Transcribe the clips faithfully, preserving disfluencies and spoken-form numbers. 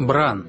Бран.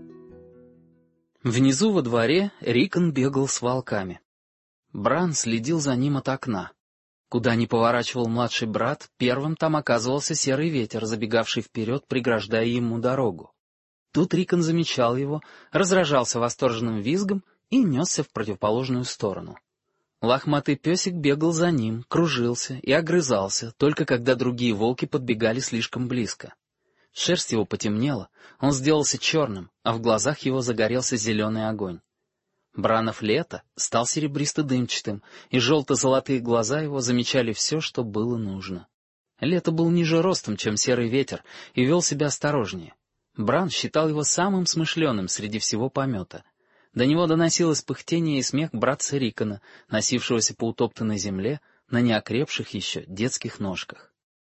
Внизу во дворе Рикон бегал с волками. Бран следил за ним от окна. Куда ни поворачивал младший брат, первым там оказывался серый ветер, забегавший вперед, преграждая ему дорогу. Тут Рикон замечал его, разражался восторженным визгом и несся в противоположную сторону. Лохматый песик бегал за ним, кружился и огрызался, только когда другие волки подбегали слишком близко. Шерсть его потемнела, он сделался черным, а в глазах его загорелся зеленый огонь. Бранов лето стал серебристо-дымчатым, и желто-золотые глаза его замечали все, что было нужно. Лето был ниже ростом, чем серый ветер, и вел себя осторожнее. Бран считал его самым смышленым среди всего помета. До него доносилось пыхтение и смех братца Рикона, носившегося по утоптанной земле на неокрепших еще детских ножках.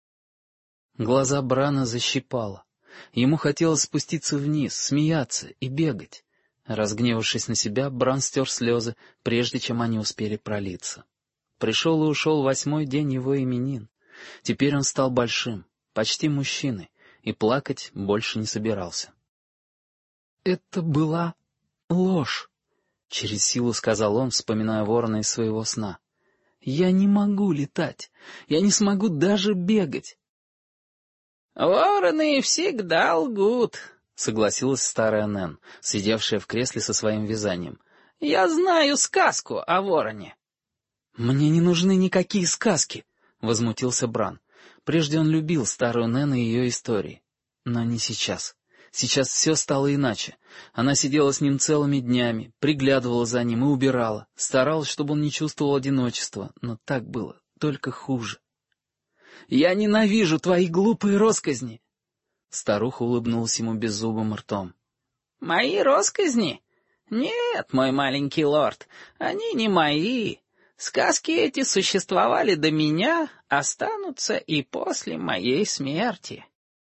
Глаза Брана защипало. Ему хотелось спуститься вниз, смеяться и бегать. Разгневавшись на себя, Бран стер слезы, прежде чем они успели пролиться. Пришел и ушел восьмой день его именин. Теперь он стал большим, почти мужчиной, и плакать больше не собирался. «Это была ложь», — через силу сказал он, вспоминая ворона из своего сна. «Я не могу летать, я не смогу даже бегать». «Вороны всегда лгут», — согласилась старая Нэн, сидевшая в кресле со своим вязанием. «Я знаю сказку о вороне». «Мне не нужны никакие сказки», — возмутился Бран. Прежде он любил старую Нэн и ее истории. Но не сейчас. Сейчас все стало иначе. Она сидела с ним целыми днями, приглядывала за ним и убирала, старалась, чтобы он не чувствовал одиночества, но так было только хуже. «Я ненавижу твои глупые россказни!» Старуха улыбнулась ему беззубым ртом. «Мои россказни? Нет, мой маленький лорд, они не мои. Сказки эти существовали до меня, останутся и после моей смерти».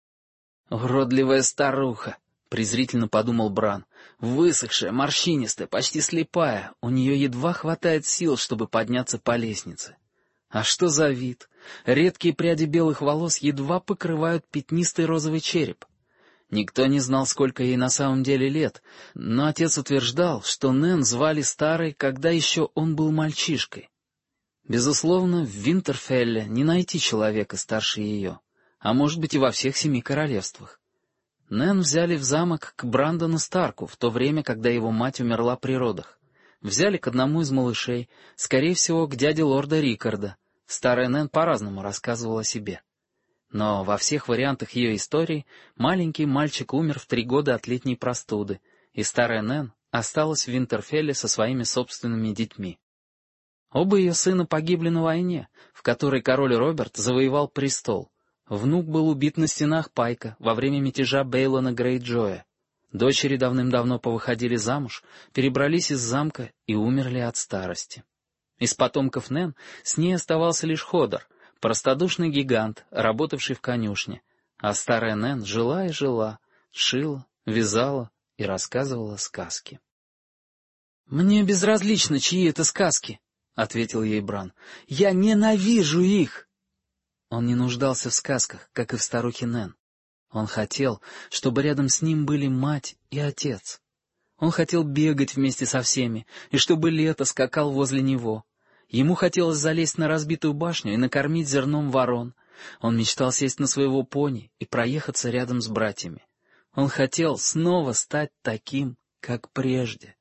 «Уродливая старуха», — презрительно подумал Бран. «Высохшая, морщинистая, почти слепая, у нее едва хватает сил, чтобы подняться по лестнице. А что за вид? Редкие пряди белых волос едва покрывают пятнистый розовый череп. Никто не знал, сколько ей на самом деле лет, но отец утверждал, что Нэн звали старой, когда еще он был мальчишкой. Безусловно, в Винтерфелле не найти человека старше ее, а может быть и во всех семи королевствах. Нэн взяли в замок к Брандону Старку в то время, когда его мать умерла при родах. Взяли к одному из малышей, скорее всего, к дяде лорда Рикарда. Старая Нэн по-разному рассказывала о себе. Но во всех вариантах ее истории маленький мальчик умер в три года от летней простуды, и старая Нэн осталась в Винтерфелле со своими собственными детьми. Оба ее сына погибли на войне, в которой король Роберт завоевал престол. Внук был убит на стенах Пайка во время мятежа Бейлона Грейджоя. Дочери давным-давно повыходили замуж, перебрались из замка и умерли от старости. Из потомков Нэн с ней оставался лишь Ходор, простодушный гигант, работавший в конюшне, а старая Нэн жила и жила, шила, вязала и рассказывала сказки. «Мне безразлично, чьи это сказки», — ответил ей Бран. «Я ненавижу их!» Он не нуждался в сказках, как и в старухе Нэн. Он хотел, чтобы рядом с ним были мать и отец. Он хотел бегать вместе со всеми, и чтобы лето скакал возле него. Ему хотелось залезть на разбитую башню и накормить зерном ворон. Он мечтал сесть на своего пони и проехаться рядом с братьями. Он хотел снова стать таким, как прежде.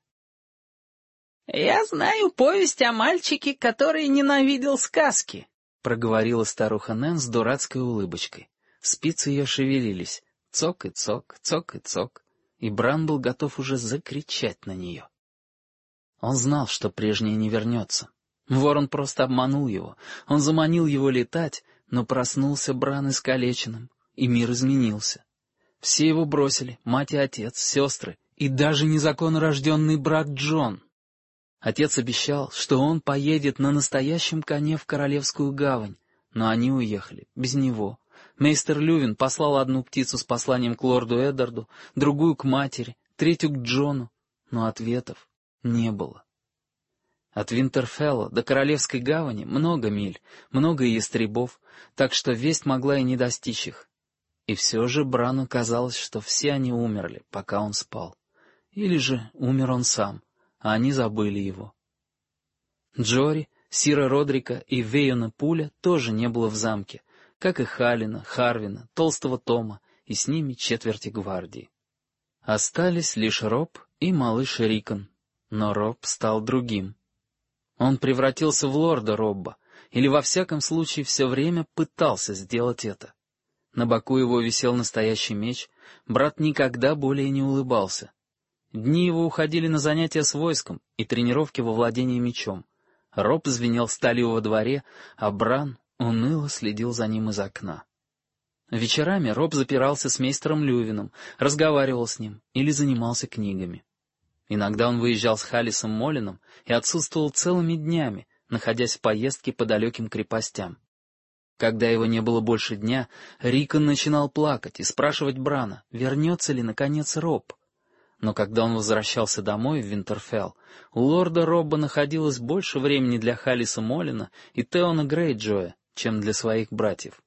«Я знаю повесть о мальчике, который ненавидел сказки», — проговорила старуха Нэн с дурацкой улыбочкой. Спицы ее шевелились. Цок и цок, цок и цок. И Бран был готов уже закричать на нее. Он знал, что прежнее не вернется. Ворон просто обманул его. Он заманил его летать, но проснулся Бран искалеченным, и мир изменился. Все его бросили, мать и отец, сестры, и даже незаконно рожденный брат Джон. Отец обещал, что он поедет на настоящем коне в Королевскую гавань, но они уехали без него. Мейстер Лювин послал одну птицу с посланием к лорду Эддарду, другую к матери, третью к Джону, но ответов не было. От Винтерфелла до Королевской гавани много миль, много ястребов, так что весть могла и не достичь их. И все же Брану казалось, что все они умерли, пока он спал. Или же умер он сам, а они забыли его. Джори, Сира Родрика и Вейона Пуля тоже не было в замке, как и Халина, Харвина, Толстого Тома и с ними четверти гвардии. Остались лишь Роб и малыш Рикон, но Роб стал другим. Он превратился в лорда Робба, или во всяком случае все время пытался сделать это. На боку его висел настоящий меч, брат никогда более не улыбался. Дни его уходили на занятия с войском и тренировки во владении мечом. Роб звенел сталью во дворе, а Бран уныло следил за ним из окна. Вечерами Роб запирался с мейстером Лювином, разговаривал с ним или занимался книгами. Иногда он выезжал с Халисом Молином и отсутствовал целыми днями, находясь в поездке по далеким крепостям. Когда его не было больше дня, Рикон начинал плакать и спрашивать Брана, вернется ли, наконец, Роб. Но когда он возвращался домой в Винтерфелл, у лорда Робба находилось больше времени для Халиса Молина и Теона Грейджоя, чем для своих братьев.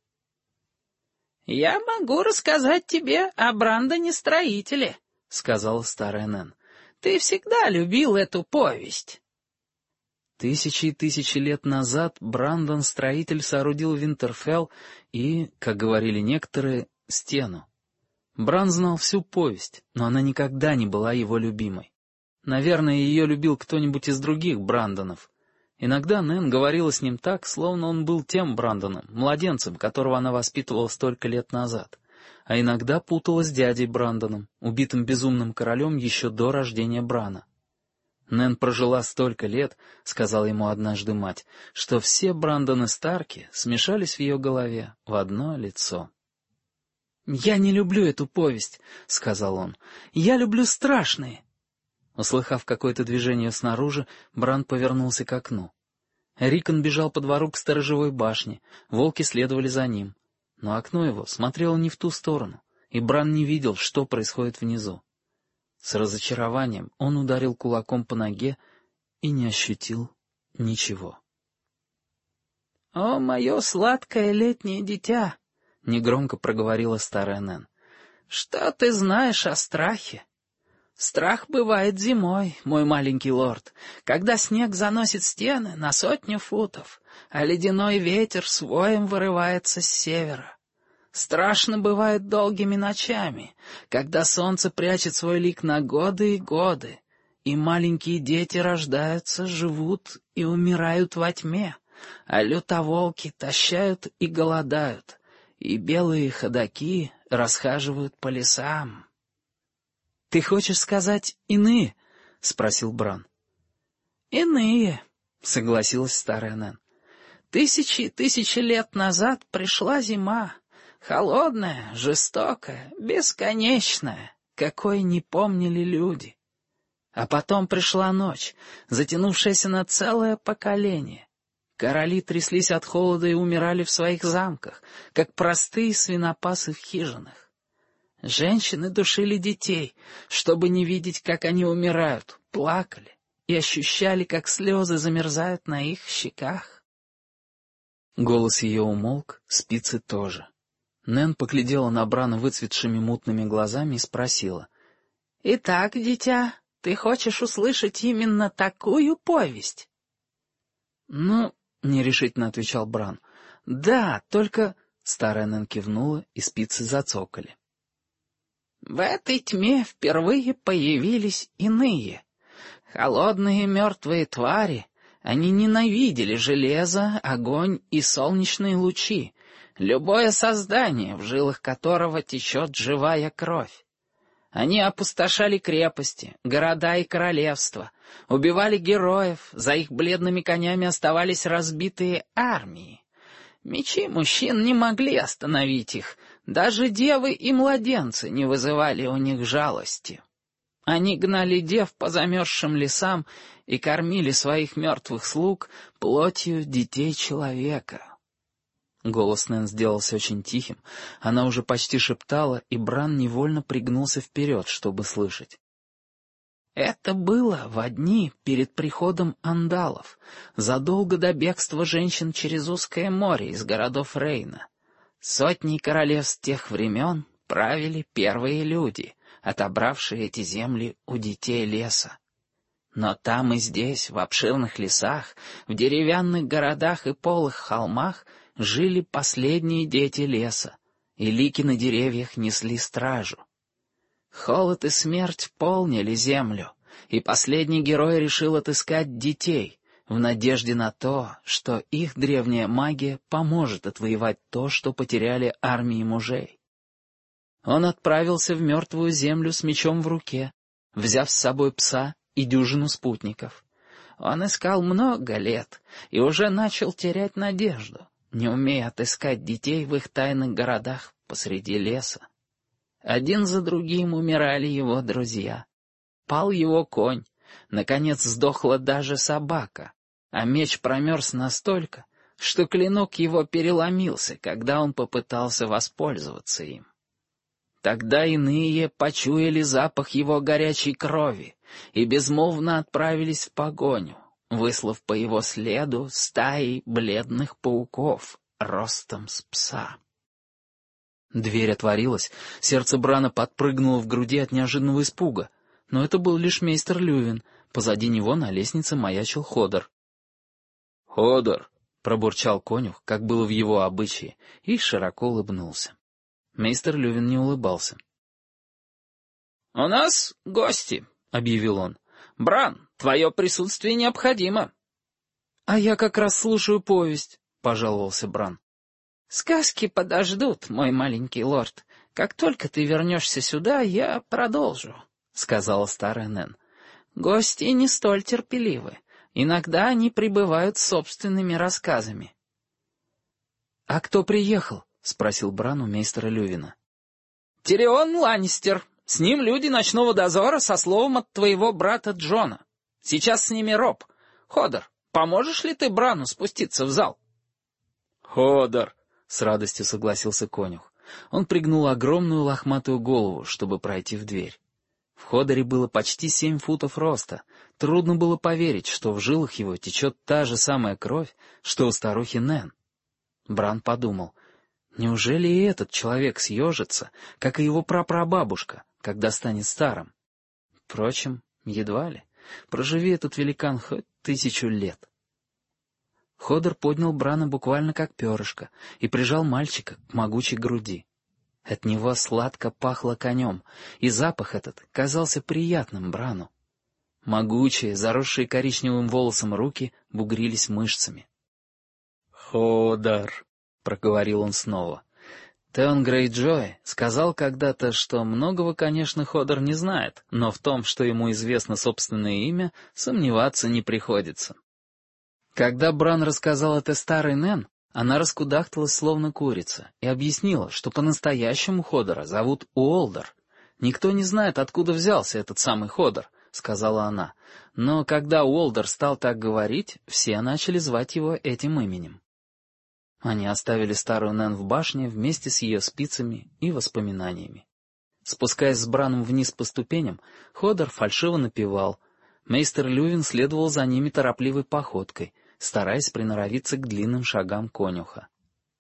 «Я могу рассказать тебе о Брандоне-строителе», — сказала старая Нэн. «Ты всегда любил эту повесть». Тысячи и тысячи лет назад Брандон-строитель соорудил Винтерфелл и, как говорили некоторые, стену. Бран знал всю повесть, но она никогда не была его любимой. Наверное, ее любил кто-нибудь из других Брандонов. Иногда Нэн говорила с ним так, словно он был тем Брандоном, младенцем, которого она воспитывала столько лет назад. А иногда путала с дядей Брандоном, убитым безумным королем еще до рождения Брана. Нэн прожила столько лет, — сказала ему однажды мать, — что все Брандоны Старки смешались в ее голове в одно лицо. «Я не люблю эту повесть», — сказал он. «Я люблю страшные». Услыхав какое-то движение снаружи, Бран повернулся к окну. Рикон бежал по двору к сторожевой башне, волки следовали за ним. Но окно его смотрело не в ту сторону, и Бран не видел, что происходит внизу. С разочарованием он ударил кулаком по ноге и не ощутил ничего. «О, мое сладкое летнее дитя!» — негромко проговорила старая Нэн. «Что ты знаешь о страхе? Страх бывает зимой, мой маленький лорд, когда снег заносит стены на сотню футов, а ледяной ветер с воем вырывается с севера. Страшно бывает долгими ночами, когда солнце прячет свой лик на годы и годы, и маленькие дети рождаются, живут и умирают во тьме, а лютоволки тащают и голодают, и белые ходаки расхаживают по лесам». «Ты хочешь сказать иные?» — спросил Бран. «Иные», — согласилась старая Нэн. «Тысячи и тысячи лет назад пришла зима, холодная, жестокая, бесконечная, какой не помнили люди. А потом пришла ночь, затянувшаяся на целое поколение. Короли тряслись от холода и умирали в своих замках, как простые свинопасы в хижинах. Женщины душили детей, чтобы не видеть, как они умирают, плакали и ощущали, как слезы замерзают на их щеках». Голос ее умолк, спицы тоже. Нэн поглядела на Брана выцветшими мутными глазами и спросила. «Итак, дитя, ты хочешь услышать именно такую повесть?» «Ну...» — нерешительно отвечал Бран. «Да, только...» — старая Нэн кивнула, и спицы зацокали. «В этой тьме впервые появились иные. Холодные мертвые твари, они ненавидели железо, огонь и солнечные лучи, любое создание, в жилах которого течет живая кровь. Они опустошали крепости, города и королевства, убивали героев, за их бледными конями оставались разбитые армии. Мечи мужчин не могли остановить их, даже девы и младенцы не вызывали у них жалости. Они гнали дев по замерзшим лесам и кормили своих мертвых слуг плотью детей человека». Голос Нэн сделался очень тихим, она уже почти шептала, и Бран невольно пригнулся вперед, чтобы слышать. «Это было в дни перед приходом андалов, задолго до бегства женщин через узкое море из городов Рейна. Сотни королевств тех времен правили первые люди, отобравшие эти земли у детей леса. Но там и здесь, в обширных лесах, в деревянных городах и полых холмах жили последние дети леса, и лики на деревьях несли стражу. Холод и смерть полнили землю, и последний герой решил отыскать детей, в надежде на то, что их древняя магия поможет отвоевать то, что потеряли армии мужей. Он отправился в мертвую землю с мечом в руке, взяв с собой пса и дюжину спутников. Он искал много лет и уже начал терять надежду, не умея отыскать детей в их тайных городах посреди леса. Один за другим умирали его друзья. Пал его конь, наконец сдохла даже собака, а меч промерз настолько, что клинок его переломился, когда он попытался воспользоваться им. Тогда иные почуяли запах его горячей крови и безмолвно отправились в погоню, выслав по его следу стаи бледных пауков ростом с пса. Дверь отворилась, сердце Брана подпрыгнуло в груди от неожиданного испуга, но это был лишь мейстер Лювин, позади него на лестнице маячил Ходор. «Ходор!» — пробурчал конюх, как было в его обычае, и широко улыбнулся. Мейстер Лювин не улыбался. «У нас гости», — объявил он. «Бран, твое присутствие необходимо». «А я как раз слушаю повесть», — пожаловался Бран. «Сказки подождут, мой маленький лорд. Как только ты вернешься сюда, я продолжу», — сказала старая Нэн. «Гости не столь терпеливы. Иногда они прибывают с собственными рассказами». «А кто приехал?» — спросил Бран у мейстера Лювина. «Тирион Ланнистер. С ним люди ночного дозора со словом от твоего брата Джона. Сейчас с ними Роб. Ходор, поможешь ли ты Брану спуститься в зал?» «Ходор», — с радостью согласился конюх. Он пригнул огромную лохматую голову, чтобы пройти в дверь. В Ходоре было почти семь футов роста. Трудно было поверить, что в жилах его течет та же самая кровь, что у старухи Нэн. Бран подумал, неужели и этот человек съежится, как и его прапрабабушка, когда станет старым? Впрочем, едва ли. Проживи этот великан хоть тысячу лет. Ходор поднял Брана буквально как перышко и прижал мальчика к могучей груди. От него сладко пахло конем, и запах этот казался приятным Брану. Могучие, заросшие коричневым волосом руки бугрились мышцами. «Ходор», — проговорил он снова. Теон Грейджой сказал когда-то, что многого, конечно, Ходор не знает, но в том, что ему известно собственное имя, сомневаться не приходится. Когда Бран рассказал это старой Нэн, она раскудахталась словно курица и объяснила, что по-настоящему Ходора зовут Уолдер. «Никто не знает, откуда взялся этот самый Ходор», — сказала она, но когда Уолдер стал так говорить, все начали звать его этим именем. Они оставили старую Нэн в башне вместе с ее спицами и воспоминаниями. Спускаясь с Браном вниз по ступеням, Ходор фальшиво напевал. Мейстер Лювин следовал за ними торопливой походкой, стараясь приноровиться к длинным шагам конюха.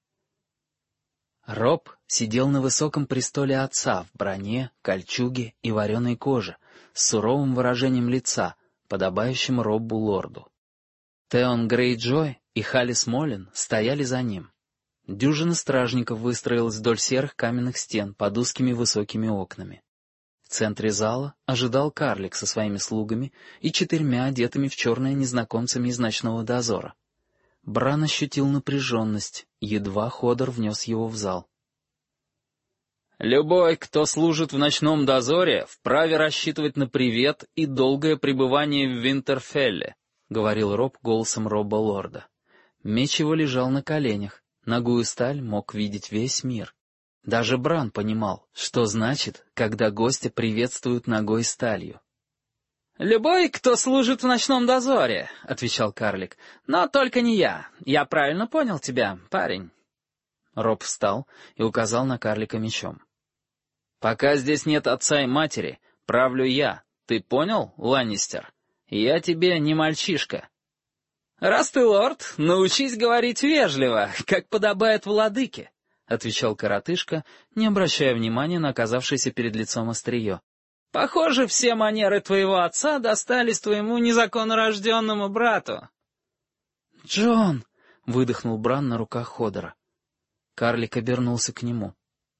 Роб сидел на высоком престоле отца в броне, кольчуге и вареной коже, с суровым выражением лица, подобающим Роббу-лорду. Теон Грейджой и Халис Молин стояли за ним. Дюжина стражников выстроилась вдоль серых каменных стен под узкими высокими окнами. В центре зала ожидал карлик со своими слугами и четырьмя одетыми в черное незнакомцами из ночного дозора. Бран ощутил напряженность, едва Ходор внес его в зал. «Любой, кто служит в ночном дозоре, вправе рассчитывать на привет и долгое пребывание в Винтерфелле», — говорил Роб голосом Робба-лорда. Меч его лежал на коленях, нагую сталь мог видеть весь мир. Даже Бран понимал, что значит, когда гостя приветствуют ногой сталью. «Любой, кто служит в ночном дозоре», — отвечал карлик, — «но только не я. Я правильно понял тебя, парень». Роб встал и указал на карлика мечом. «Пока здесь нет отца и матери, правлю я. Ты понял, Ланнистер? Я тебе не мальчишка». «Раз ты лорд, научись говорить вежливо, как подобает владыке», — отвечал коротышка, не обращая внимания на оказавшееся перед лицом острие. «Похоже, все манеры твоего отца достались твоему незаконнорожденному брату». «Джон!» — выдохнул Бран на руках Ходора. Карлик обернулся к нему.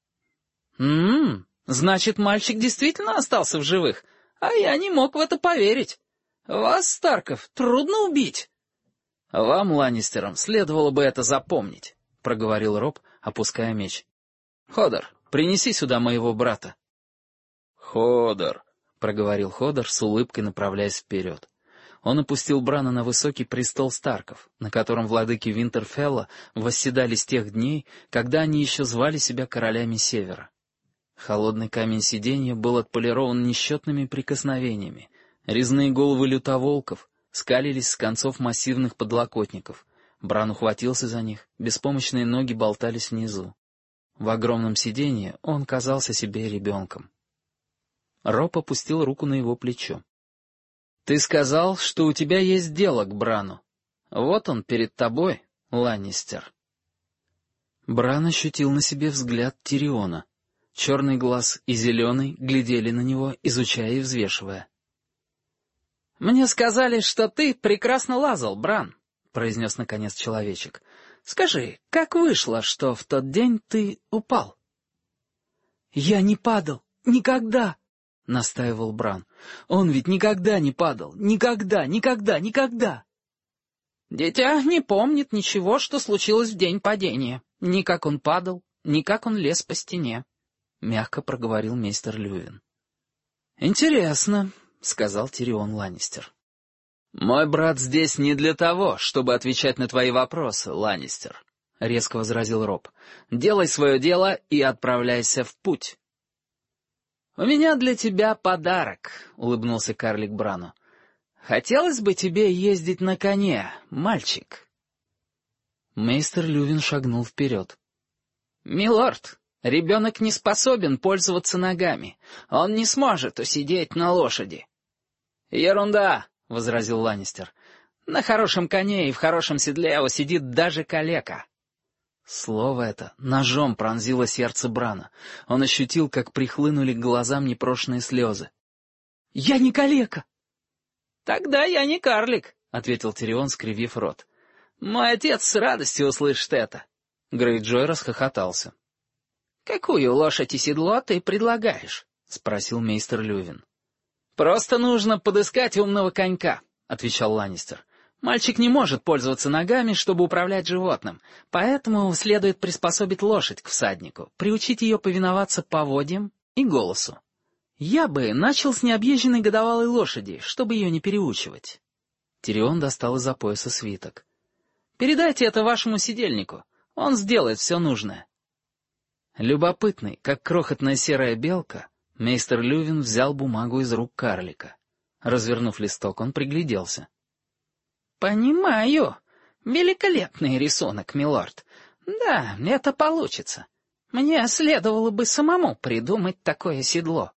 «М-м, значит, мальчик действительно остался в живых, а я не мог в это поверить. Вас, Старков, трудно убить». «Вам, Ланнистерам, следовало бы это запомнить», — проговорил Роб, опуская меч. «Ходор, принеси сюда моего брата». «Ходор», — проговорил Ходор с улыбкой, направляясь вперед. Он опустил Брана на высокий престол Старков, на котором владыки Винтерфелла восседали с тех дней, когда они еще звали себя королями Севера. Холодный камень сиденья был отполирован несчетными прикосновениями. Резные головы лютоволков скалились с концов массивных подлокотников. Бран ухватился за них, беспомощные ноги болтались внизу. В огромном сиденье он казался себе ребенком. Роб опустил руку на его плечо. «Ты сказал, что у тебя есть дело к Брану. Вот он перед тобой, Ланнистер». Бран ощутил на себе взгляд Тириона. Черный глаз и зеленый глядели на него, изучая и взвешивая. «Мне сказали, что ты прекрасно лазал, Бран», — произнес наконец человечек. «Скажи, как вышло, что в тот день ты упал?» «Я не падал. Никогда!» — настаивал Бран. «Он ведь никогда не падал. Никогда, никогда, никогда!» «Дитя не помнит ничего, что случилось в день падения. Ни как он падал, ни как он лез по стене», — мягко проговорил мейстер Лювин. «Интересно», — сказал Тирион Ланнистер. «Мой брат здесь не для того, чтобы отвечать на твои вопросы, Ланнистер», — резко возразил Роб. «Делай свое дело и отправляйся в путь». «У меня для тебя подарок», — улыбнулся карлик Брану. «Хотелось бы тебе ездить на коне, мальчик». Мейстер Лювин шагнул вперед. «Милорд, ребенок не способен пользоваться ногами. Он не сможет усидеть на лошади». «Ерунда», — возразил Ланнистер. «На хорошем коне и в хорошем седле усидит даже калека». Слово это ножом пронзило сердце Брана. Он ощутил, как прихлынули к глазам непрошенные слезы. «Я не калека!» «Тогда я не карлик», — ответил Тирион, скривив рот. «Мой отец с радостью услышит это». Грейджой расхохотался. «Какую лошадь и седло ты предлагаешь?» — спросил мейстер Лювин. «Просто нужно подыскать умного конька», — отвечал Ланнистер. «Мальчик не может пользоваться ногами, чтобы управлять животным, поэтому следует приспособить лошадь к всаднику, приучить ее повиноваться поводьям и голосу. Я бы начал с необъезженной годовалой лошади, чтобы ее не переучивать». Тирион достал из-за пояса свиток. «Передайте это вашему сидельнику, он сделает все нужное». Любопытный, как крохотная серая белка, мейстер Лювин взял бумагу из рук карлика. Развернув листок, он пригляделся. «Понимаю. Великолепный рисунок, милорд. Да, это получится. Мне следовало бы самому придумать такое седло».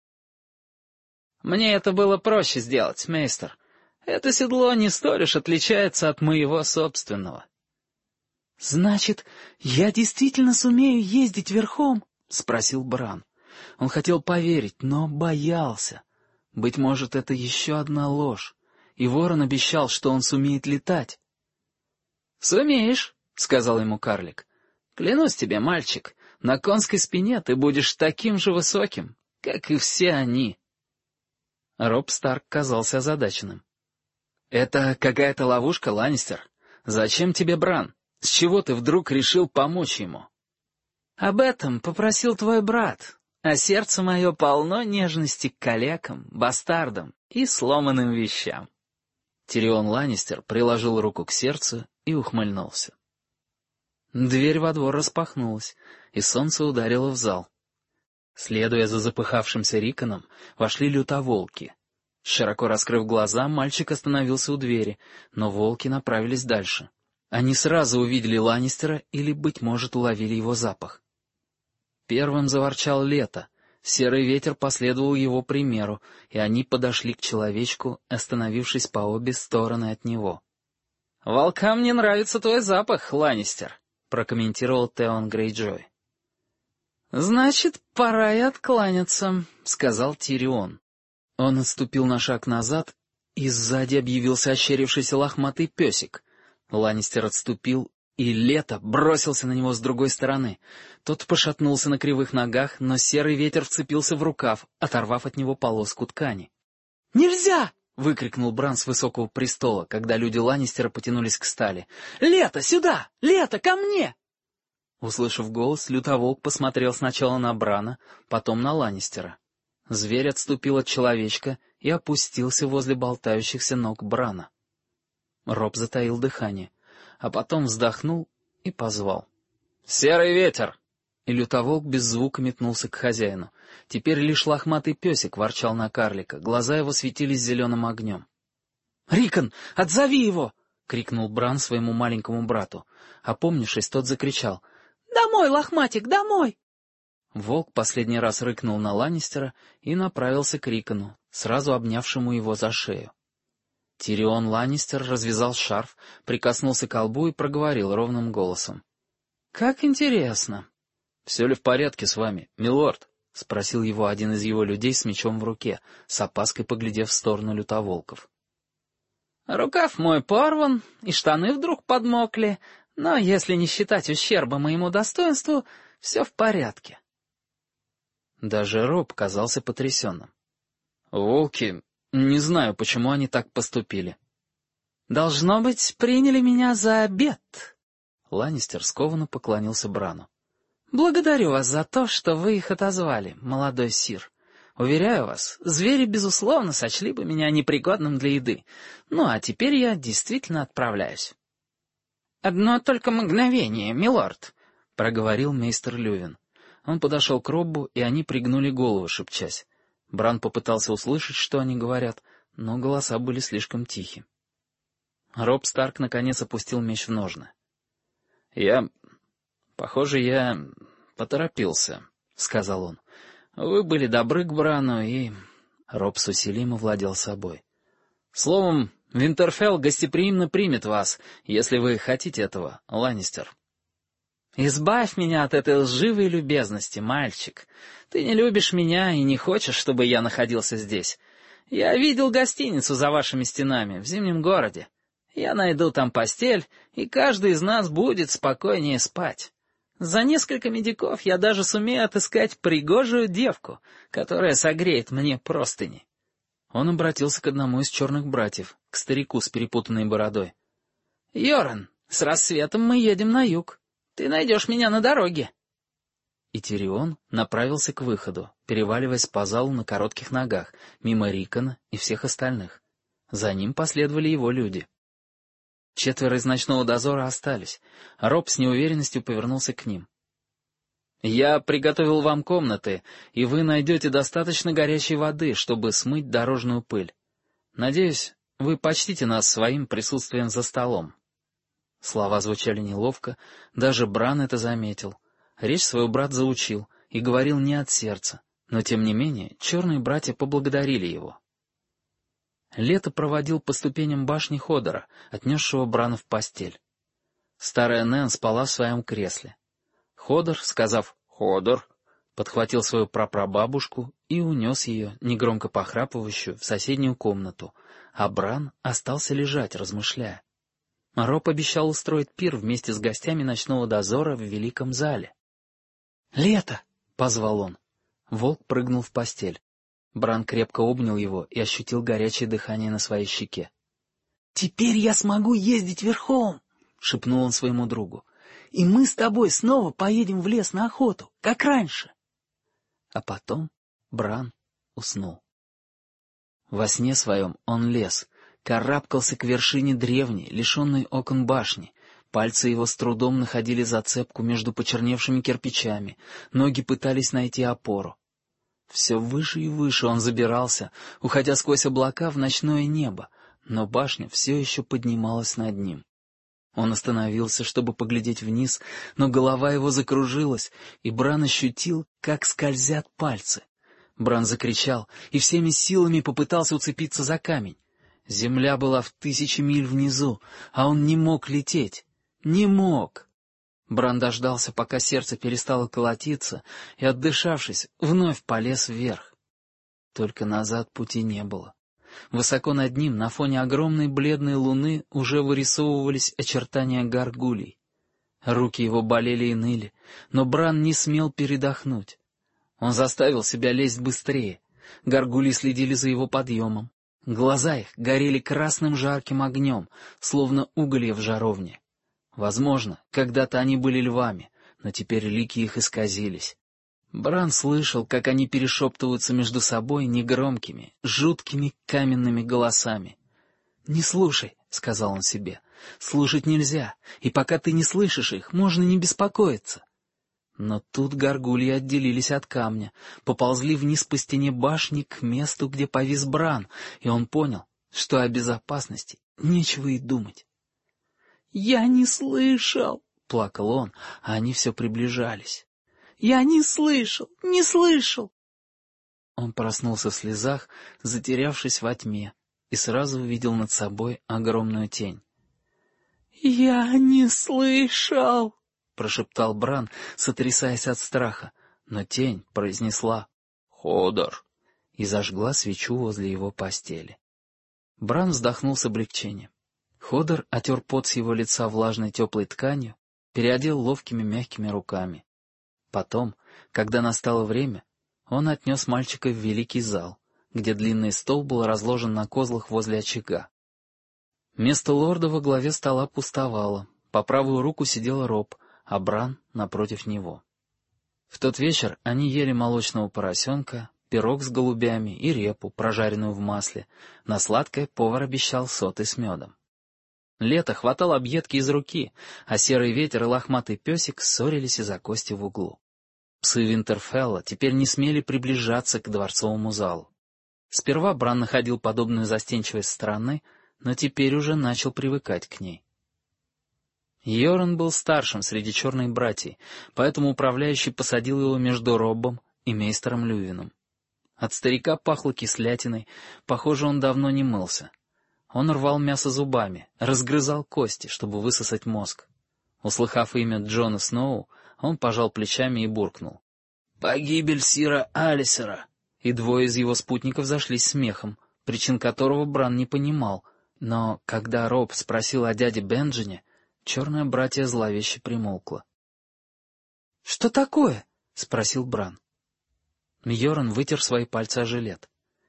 «Мне это было проще сделать, мейстер. Это седло не столь уж отличается от моего собственного». «Значит, я действительно сумею ездить верхом?» — спросил Бран. Он хотел поверить, но боялся. Быть может, это еще одна ложь. И ворон обещал, что он сумеет летать. «Сумеешь», — сказал ему карлик. «Клянусь тебе, мальчик, на конской спине ты будешь таким же высоким, как и все они». Роб Старк казался озадаченным. «Это какая-то ловушка, Ланнистер? Зачем тебе Бран? С чего ты вдруг решил помочь ему?» «Об этом попросил твой брат, а сердце мое полно нежности к калекам, бастардам и сломанным вещам». Тирион Ланнистер приложил руку к сердцу и ухмыльнулся. Дверь во двор распахнулась, и солнце ударило в зал. Следуя за запыхавшимся Риконом, вошли лютоволки. Широко раскрыв глаза, мальчик остановился у двери, но волки направились дальше. Они сразу увидели Ланнистера или, быть может, уловили его запах. Первым заворчал Лето. Серый ветер последовал его примеру, и они подошли к человечку, остановившись по обе стороны от него. «Волкам не нравится твой запах, Ланнистер», — прокомментировал Теон Грейджой. «Значит, пора и откланяться», — сказал Тирион. Он отступил на шаг назад, и сзади объявился ощерившийся лохматый песик. Ланнистер отступил, и Лето бросился на него с другой стороны. Тот пошатнулся на кривых ногах, но серый ветер вцепился в рукав, оторвав от него полоску ткани. «Нельзя!» — выкрикнул Бран с высокого престола, когда люди Ланнистера потянулись к стали. «Лето, сюда! Лето, ко мне!» Услышав голос, Лютоволк посмотрел сначала на Брана, потом на Ланнистера. Зверь отступил от человечка и опустился возле болтающихся ног Брана. Роб затаил дыхание, а потом вздохнул и позвал. «Серый ветер!» И Лютоволк без звука метнулся к хозяину. Теперь лишь лохматый песик ворчал на карлика, глаза его светились зеленым огнем. «Рикон, отзови его!» — крикнул Бран своему маленькому брату. Опомнившись, тот закричал. «Домой, лохматик, домой!» Волк последний раз рыкнул на Ланнистера и направился к Рикону, сразу обнявшему его за шею. Тирион Ланнистер развязал шарф, прикоснулся к колбу и проговорил ровным голосом. «Как интересно!» «Все ли в порядке с вами, милорд?» — спросил его один из его людей с мечом в руке, с опаской поглядев в сторону лютоволков. «Рукав мой порван, и штаны вдруг подмокли, но если не считать ущерба моему достоинству, все в порядке». Даже Роб казался потрясенным. «Волки, не знаю, почему они так поступили». «Должно быть, приняли меня за обед». Ланнистер скованно поклонился Брану. «Благодарю вас за то, что вы их отозвали, молодой сир. Уверяю вас, звери, безусловно, сочли бы меня непригодным для еды. Ну, а теперь я действительно отправляюсь». «Одно только мгновение, милорд», — проговорил мейстер Лювин. Он подошел к Роббу, и они пригнули головы, шепчась. Бран попытался услышать, что они говорят, но голоса были слишком тихи. Роб Старк наконец опустил меч в ножны. «Я... похоже, я поторопился», — сказал он. «Вы были добры к Брану, и...» Роб с усилием овладел собой. «Словом, Винтерфелл гостеприимно примет вас, если вы хотите этого, Ланнистер». «Избавь меня от этой лживой любезности, мальчик. Ты не любишь меня и не хочешь, чтобы я находился здесь. Я видел гостиницу за вашими стенами в Зимнем городе. Я найду там постель, и каждый из нас будет спокойнее спать. За несколько медиков я даже сумею отыскать пригожую девку, которая согреет мне простыни». Он обратился к одному из черных братьев, к старику с перепутанной бородой. «Йоран, с рассветом мы едем на юг. Ты найдешь меня на дороге». И Тирион направился к выходу, переваливаясь по залу на коротких ногах, мимо Рикона и всех остальных. За ним последовали его люди. Четверо из ночного дозора остались, а Роб с неуверенностью повернулся к ним. «Я приготовил вам комнаты, и вы найдете достаточно горячей воды, чтобы смыть дорожную пыль. Надеюсь, вы почтите нас своим присутствием за столом». Слова звучали неловко, даже Бран это заметил. Речь свою брат заучил и говорил не от сердца, но тем не менее черные братья поблагодарили его. Лето проводил по ступеням башни Ходора, отнесшего Брана в постель. Старая Нэн спала в своем кресле. Ходор, сказав «Ходор», подхватил свою прапрабабушку и унес ее, негромко похрапывающую, в соседнюю комнату, а Бран остался лежать, размышляя. Роб обещал устроить пир вместе с гостями ночного дозора в великом зале. «Лето!» — позвал он. Волк прыгнул в постель. Бран крепко обнял его и ощутил горячее дыхание на своей щеке. «Теперь я смогу ездить верхом!» — шепнул он своему другу. «И мы с тобой снова поедем в лес на охоту, как раньше!» А потом Бран уснул. Во сне своем он лез, карабкался к вершине древней, лишенной окон башни. Пальцы его с трудом находили зацепку между почерневшими кирпичами, ноги пытались найти опору. Все выше и выше он забирался, уходя сквозь облака в ночное небо, но башня все еще поднималась над ним. Он остановился, чтобы поглядеть вниз, но голова его закружилась, и Бран ощутил, как скользят пальцы. Бран закричал и всеми силами попытался уцепиться за камень. Земля была в тысячи миль внизу, а он не мог лететь. Не мог. Бран дождался, пока сердце перестало колотиться, и, отдышавшись, вновь полез вверх. Только назад пути не было. Высоко над ним, на фоне огромной бледной луны, уже вырисовывались очертания горгулей. Руки его болели и ныли, но Бран не смел передохнуть. Он заставил себя лезть быстрее. Горгульи следили за его подъемом. Глаза их горели красным жарким огнем, словно уголья в жаровне. Возможно, когда-то они были львами, но теперь лики их исказились. Бран слышал, как они перешептываются между собой негромкими, жуткими каменными голосами. «Не слушай», — сказал он себе, — «слушать нельзя, и пока ты не слышишь их, можно не беспокоиться». Но тут горгульи отделились от камня, поползли вниз по стене башни к месту, где повис Бран, и он понял, что о безопасности нечего и думать. «Я не слышал», — плакал он, а они все приближались. «Я не слышал, не слышал!» Он проснулся в слезах, затерявшись во тьме, и сразу увидел над собой огромную тень. «Я не слышал!» — прошептал Бран, сотрясаясь от страха, но тень произнесла «Ходор» и зажгла свечу возле его постели. Бран вздохнул с облегчением. Ходор отер пот с его лица влажной теплой тканью, переодел ловкими мягкими руками. Потом, когда настало время, он отнес мальчика в великий зал, где длинный стол был разложен на козлах возле очага. Место лорда во главе стола пустовало, по правую руку сидел Роб, а Бран напротив него. В тот вечер они ели молочного поросенка, пирог с голубями и репу, прожаренную в масле. На сладкое повар обещал соты с медом. Лето хватало объедки из руки, а серый ветер и лохматый песик ссорились из-за кости в углу. Псы Винтерфелла теперь не смели приближаться к дворцовому залу. Сперва Бран находил подобную застенчивость стороны, но теперь уже начал привыкать к ней. Йоран был старшим среди черной братьей, поэтому управляющий посадил его между Роббом и мейстером Лювином. От старика пахло кислятиной, похоже, он давно не мылся. Он рвал мясо зубами, разгрызал кости, чтобы высосать мозг. Услыхав имя Джона Сноу, он пожал плечами и буркнул: «Погибель сира Алисера!» И двое из его спутников зашлись смехом, причин которого Бран не понимал, но когда Роб спросил о дяде Бенджине, черное братья зловеще примолкло. «Что такое?» — спросил Бран. Йоран вытер свои пальцы о жилет.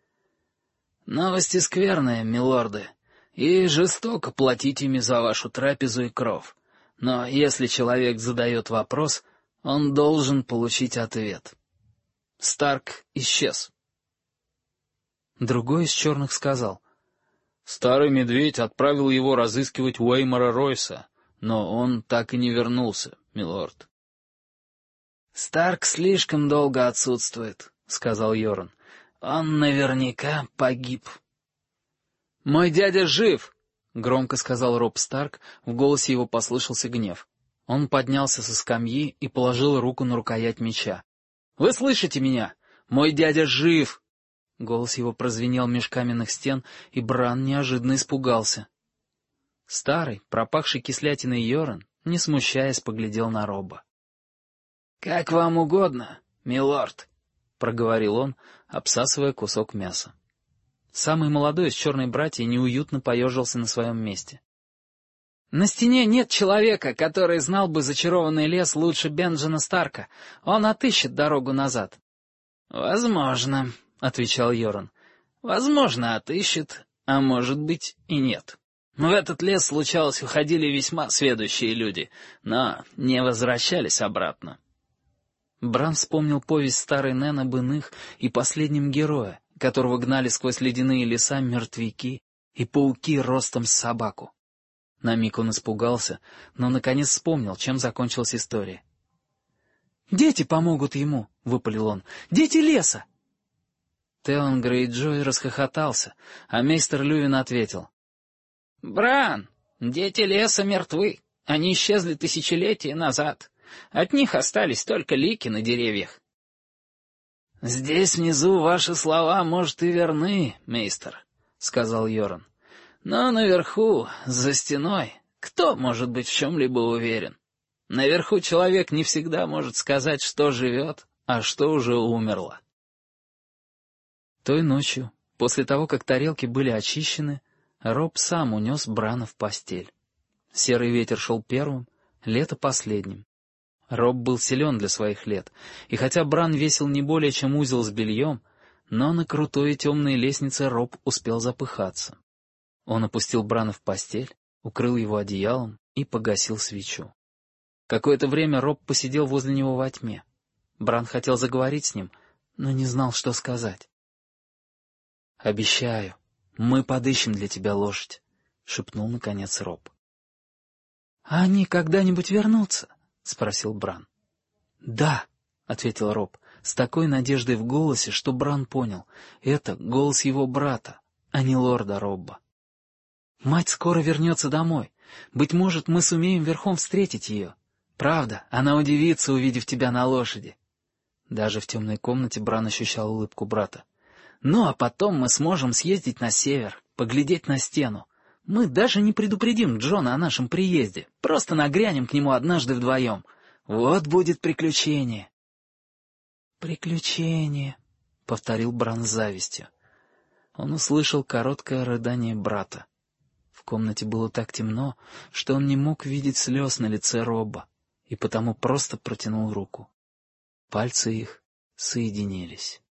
«Новости скверные, милорды, и жестоко платить ими за вашу трапезу и кров. Но если человек задает вопрос, он должен получить ответ. Старк исчез». Другой из черных сказал: «Старый медведь отправил его разыскивать Уэймора Ройса, но он так и не вернулся, милорд». «Старк слишком долго отсутствует», — сказал Йоран. «Он наверняка погиб». «Мой дядя жив!» — громко сказал Роб Старк, в голосе его послышался гнев. Он поднялся со скамьи и положил руку на рукоять меча. «Вы слышите меня? Мой дядя жив!» Голос его прозвенел меж каменных стен, и Бран неожиданно испугался. Старый, пропахший кислятиной Йоран, не смущаясь, поглядел на Роба. «Как вам угодно, милорд», — проговорил он, обсасывая кусок мяса. Самый молодой из черной братьи неуютно поежился на своем месте. «На стене нет человека, который знал бы зачарованный лес лучше Бенджина Старка. Он отыщет дорогу назад». «Возможно», — отвечал Йоран. «Возможно, отыщет, а может быть и нет. В этот лес, случалось, уходили весьма сведущие люди, но не возвращались обратно». Бран вспомнил повесть старой Нэн об иных и последнем герое, которого гнали сквозь ледяные леса мертвяки и пауки ростом с собаку. На миг он испугался, но наконец вспомнил, чем закончилась история. «Дети помогут ему», — выпалил он, — «дети леса». Теон Грейджой расхохотался, а мейстер Лювин ответил: «Бран, дети леса мертвы, они исчезли тысячелетия назад. От них остались только лики на деревьях». «Здесь внизу ваши слова, может, и верны, мейстер», — сказал Йоран. «Но наверху, за стеной, кто может быть в чем-либо уверен? Наверху человек не всегда может сказать, что живет, а что уже умерло. Той ночью, после того, как тарелки были очищены, Роб сам унес Брана в постель. Серый ветер шел первым, лето последним. Роб был силен для своих лет, и хотя Бран весил не более, чем узел с бельем, но на крутой и темной лестнице Роб успел запыхаться. Он опустил Брана в постель, укрыл его одеялом и погасил свечу. Какое-то время Роб посидел возле него во тьме. Бран хотел заговорить с ним, но не знал, что сказать. «Обещаю, мы подыщем для тебя лошадь», — шепнул наконец Роб. «А они когда-нибудь вернутся?» — спросил Бран. «Да», — ответил Роб, с такой надеждой в голосе, что Бран понял, это голос его брата, а не лорда Робба. «Мать скоро вернется домой. Быть может, мы сумеем верхом встретить ее. Правда, она удивится, увидев тебя на лошади». Даже в темной комнате Бран ощущал улыбку брата. «Ну, а потом мы сможем съездить на север, поглядеть на стену. Мы даже не предупредим Джона о нашем приезде, просто нагрянем к нему однажды вдвоем. Вот будет приключение». «Приключение», — повторил Бран с завистью. Он услышал короткое рыдание брата. В комнате было так темно, что он не мог видеть слез на лице Робба, и потому просто протянул руку. Пальцы их соединились.